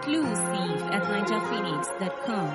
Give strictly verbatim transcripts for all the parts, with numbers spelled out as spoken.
Exclusive at ninja phoenix dot com.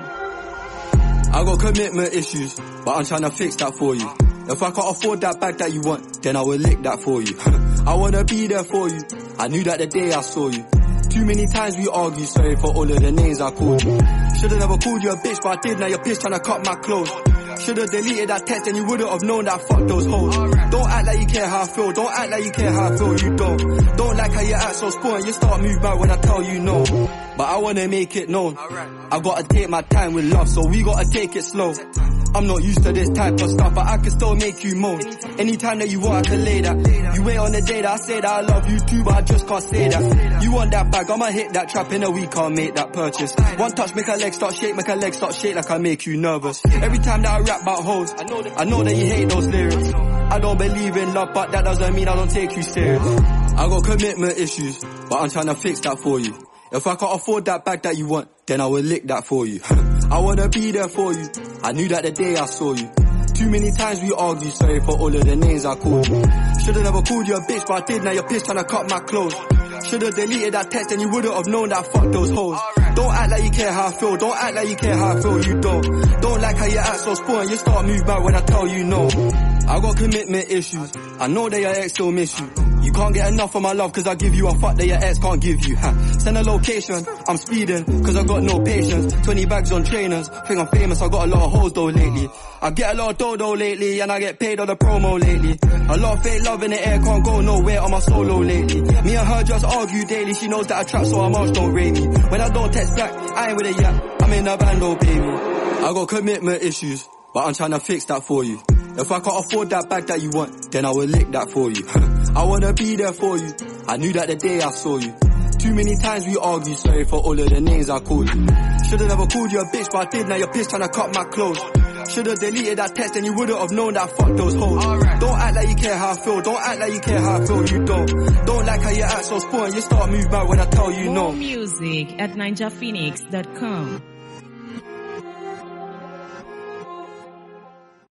I got commitment issues, but I'm trying to fix that for you. If I can't afford that bag that you want, then I will lick that for you. I wanna be there for you. I knew that the day I saw you. Too many times we argue, sorry for all of the names I called you. Should've never called you a bitch, but I did, now you're pissed trying to cut my clothes. Should've deleted that text and you wouldn't have known that fuck those hoes. Don't act like you care how I feel, don't act like you care how I feel, you don't. Don't like how you act so spoiled, you start move back when I tell you no. But I wanna make it known, I gotta take my time with love, so we gotta take it slow. I'm not used to this type of stuff, but I can still make you moan. Anytime that you want, I can lay that. You wait on the day that I say that I love you too, but I just can't say that. You want that bag, I'ma hit that trap in a week, I'll make that purchase. One touch, make her leg start shake, make her leg start shake like I make you nervous. Every time that I rap about hoes, I know that, I know that you hate those lyrics. I don't believe in love, but that doesn't mean I don't take you serious. I got commitment issues, but I'm trying to fix that for you. If I can't afford that bag that you want, then I will lick that for you. I wanna be there for you. I knew that the day I saw you. Too many times we argue, sorry for all of the names I called you. Should've never called you a bitch, but I did, now you're pissed trying to cut my clothes. Should've deleted that text and you wouldn't have known that I fucked those hoes. Don't act like you care how I feel, don't act like you care how I feel, you don't. Don't like how you act so spoiled, you start move back when I tell you no. I got commitment issues, I know that your ex still miss you. You can't get enough of my love cause I give you a fuck that your ex can't give you. Ha. Send a location, I'm speeding cause I got no patience. twenty bags on trainers, think I'm famous, I got a lot of hoes though lately. I get a lot of dodo lately and I get paid on the promo lately. A lot of fake love in the air, can't go nowhere on my solo lately. Me and her just argue daily, she knows that I trap so her marks don't rate me. When I don't text back, I ain't with it yet, I'm in a band, oh baby. I got commitment issues, but I'm trying to fix that for you. If I can't afford that bag that you want, then I will lick that for you. I wanna be there for you. I knew that the day I saw you. Too many times we argue, sorry for all of the names I called you. Should've never called you a bitch, but I did, now you're pissed trying to cut my clothes. Should've deleted that text and you wouldn't have known that I fucked those hoes. Don't act like you care how I feel, don't act like you care how I feel, you don't. Don't like how you act so spoiled, you start move back when I tell you no. More music at ninja phoenix dot com.